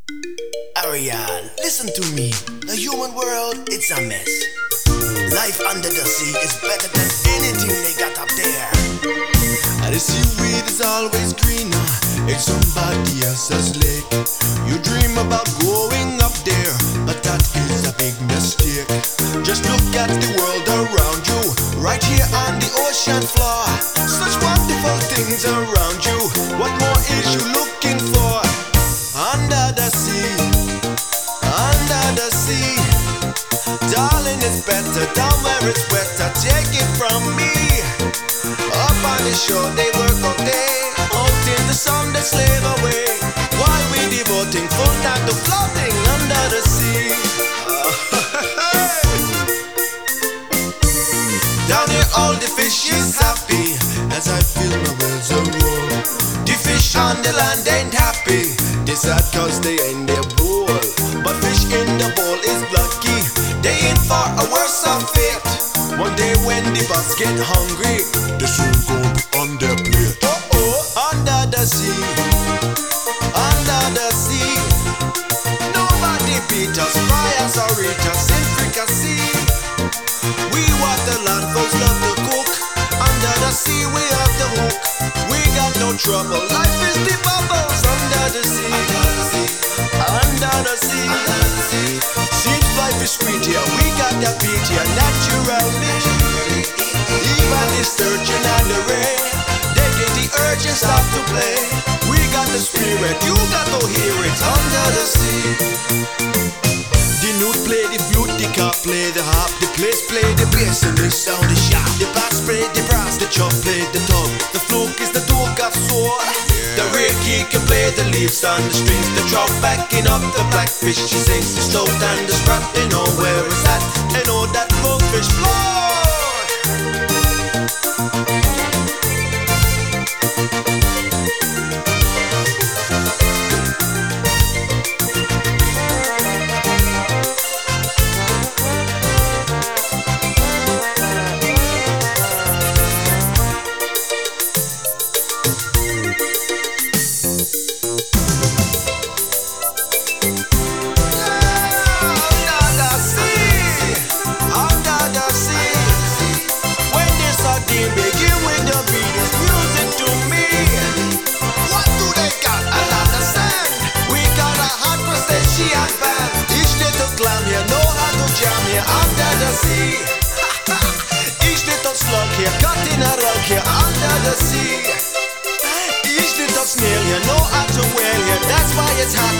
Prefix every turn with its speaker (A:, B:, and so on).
A: Ariel, listen to me. The human world, it's a mess. Life under the sea is better than anything they got up there. And the seaweed is always greener in somebody else's lake. You dream about going up there, but that is a big mistake. Just look at the world around you, right here on the ocean floor. Such wonderful things around you. What more is you looking for? Under the sea, under the sea. Darling, it's better down where it's wetter. Take it from me. Up on the shore they work all day, out in the sun they slave away, while we devoting full time to floating under the sea. Down here all the fish is happy as I feel my wells a roll. The fish on the land ain't happy, they sad cause they ain't their bowl. But fish in the bowl is lucky, they in for a worse of fate. One day when the boss get hungry, they soon gon' be on their plate. Under the sea, under the sea. Nobody beat us, fry us or eat us in fricassee. We waterland folks love to cook. Under the sea we have the hook. We got no trouble, life is the bubbles. Under the sea, under the sea, under the sea, under the sea. Seems life is sweet here, we got that beat here naturally. Even the sturgeon and the ray, they get the urge and start to play. We got the spirit, you got to hear it. Under the sea. The newt play the flute, the cop play the harp, the place play the bass and the sound is sharp. The bass play the brass, the chop play the tub, the fluke is the dog of soul. The reiki can play the leaves on the strings, the trout backing up the blackfish. She sings the slow and the strap, they know where it's at, they know that goldfish flow. It's hot